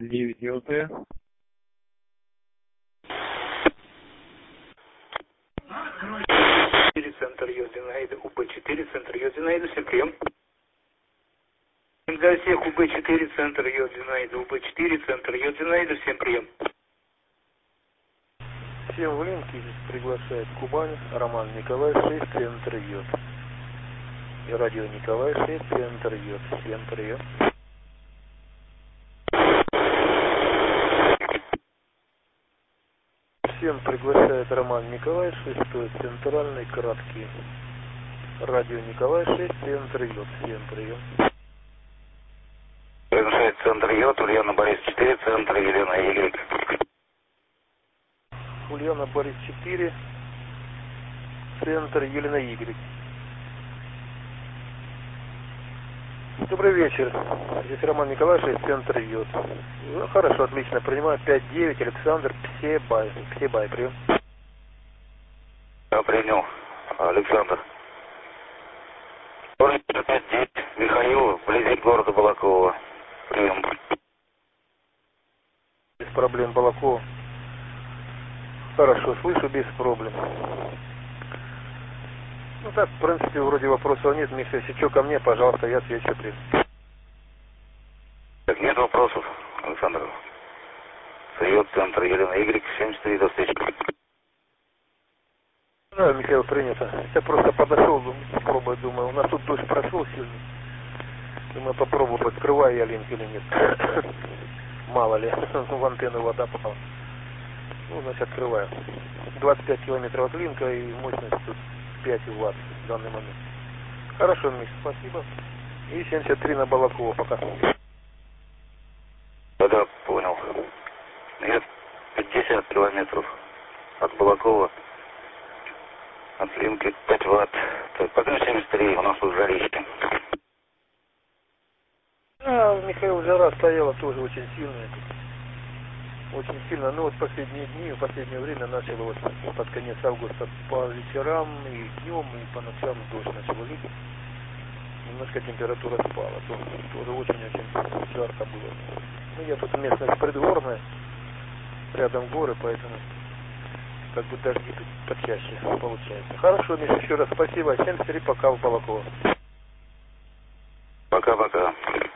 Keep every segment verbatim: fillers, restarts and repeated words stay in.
девять ЛТ. Центр Йодинаида, УП-четыре, центр Йодинаида, всем прием. Для всех УП-четыре, центр Йодинаида, УП-четыре, центр Йодинаида, всем прием. Всем в линке приглашает Кубань, Роман Николай, шесть, центр Йод. И радио Николай, шесть, центр Йод. Всем прием. Всем приглашает Роман Николай, шестой, центральный, краткий. Радио Николай, шесть, центр Йод. Всем прием. шесть, центр Йод, Ульяна Борис четыре, центр Елена Y. Ульяна Борис четыре, центр Елена Y. Добрый вечер. Здесь Роман Николаевич, центр Йод. Ну, хорошо, отлично. Принимаю пять девять, Александр, Псебай. Псебай, прием. Я принял. Александр. пять девять, Михаил, вблизи города Балакова. Прием. Без проблем, Балакова. Хорошо, слышу, без проблем. Ну так, в принципе, вроде вопросов нет. Миша, если что, ко мне, пожалуйста, я отвечу. Так, нет вопросов, Александр. Союз, центр Елена Y, семьдесят три, до встречи. Да, Михаил, принято. Я просто подошел, попробую, думаю, у нас тут дождь прошел сильный. Думаю, попробую, открываю я линк или нет. Мало ли, в антенну вода попала. Ну, значит, открываю. двадцать пять километров от линка и мощность тут пять ватт в данный момент. Хорошо, Миш, спасибо. И семьдесят три на Балакова пока. Да, да, понял. Нет, пятьдесят километров от Балакова. От линки пять ватт. Так, пока семьдесят три, у нас тут жарички. А, Михаил, жара стояла тоже очень сильная. Очень сильно, ну вот последние дни, в последнее время начало вот под конец августа по вечерам и днем, и по ночам дождь начал лить. Немножко температура спала, то, тоже очень-очень жарко было. Ну я тут местность предгорная, рядом горы, поэтому как бы дожди тут почаще получается. Хорошо, Миша, еще раз спасибо. семьдесят три, пока в Балаково. Пока-пока.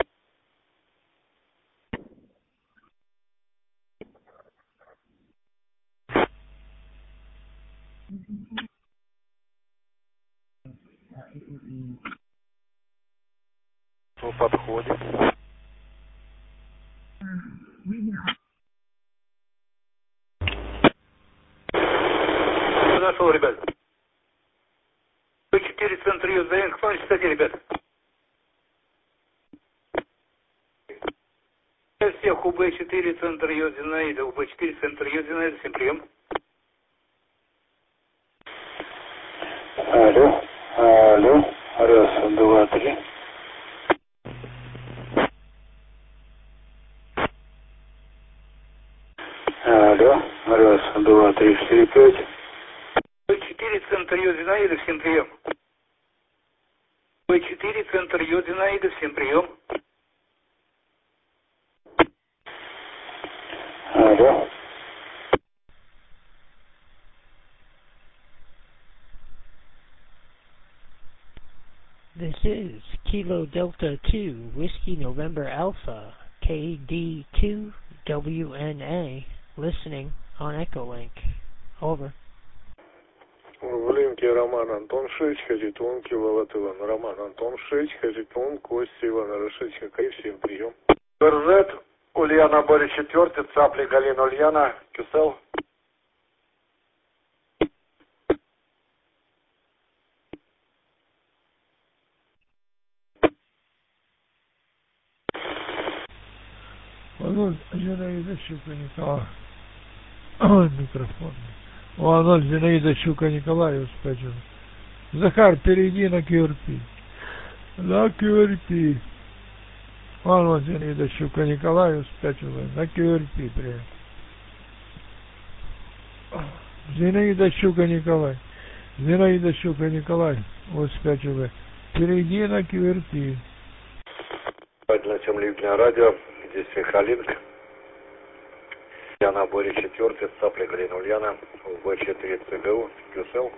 В подходе. Нашел, ребят. УП-четыре, центр Йод, Заренко, помните, кстати, ребят? Для всех УП-четыре, центр Йодинаида, УП-четыре, центр Йодинаида, всем прием. Алло, алло, раз, два, три. Алло, раз, два, три, четыре, пять. УП-четыре, центр Йодинаида, всем прием. УП-четыре, центр Йодинаида, всем прием. Алло. This is Kilo Delta two, Whiskey November Alpha, K D two W N A, listening on Echolink. Over. В линке Роман Антон шесть, Хазитон, Киловатт Иван. Роман Антон шесть, Хазитон, Костя Иван, Рашидчик, и всем прием. РЗ, Ульяна Борис четыре, Цапли Галина Ульяна, Кюсел. Аноль, Зинаида Щука Николай. Ой, микрофон. О, Аноль, Зинаида Щука Николай, успечен. Захар, перейди на кью эр пи. На кью эр пи. Аноль, Зинаида Щука Николай, успечен. На кью эр пи, привет. Зинаида Щука Николай. Зинаида Щука Николай, успечен. Перейди на кью эр пи. На чем Ливня радио, здесь Михалинск. Ульяна, Боря четвертый, цапля Галина Ульяна, В четыре ЦГУ, КЮСЛ.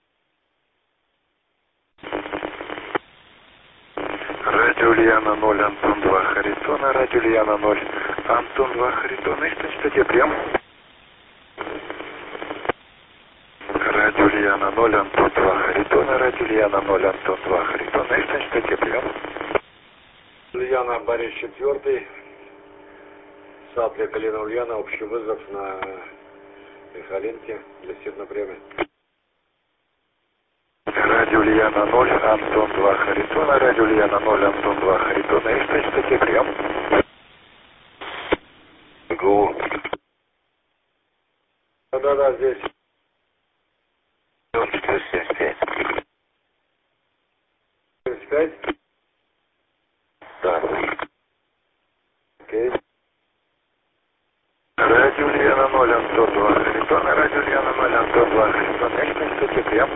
Радио Ульяна ноль, Антон два, Харитона, Радио Ульяна ноль, Антон два, Харитона, и частоте прием. Радио Ульяна ноль, Антон два, Харитона, Радио Ульяна ноль, Антон два, Харитона, и частоте прием. Ульяна, Борис четвертый, цапля Галина Ульяна, общий вызов на Михалинке для сильного время. Радио Ульяна ноль, Антон два, Харитона, Радио Ульяна ноль, Антон два, Харитона, и частоте прием. ГУ. Да-да-да, здесь. четыре семьдесят пять. семьдесят пять? Да. Окей. Радио Ульяна ноль, Антон два, Харитона, Радио Ульяна ноль, Антон два, Харитона, и частоте прием.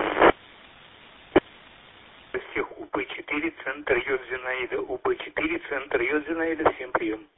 У П четыре, центр Йод Зинаида. У П четыре, центр Йод Зинаида. Всем прием.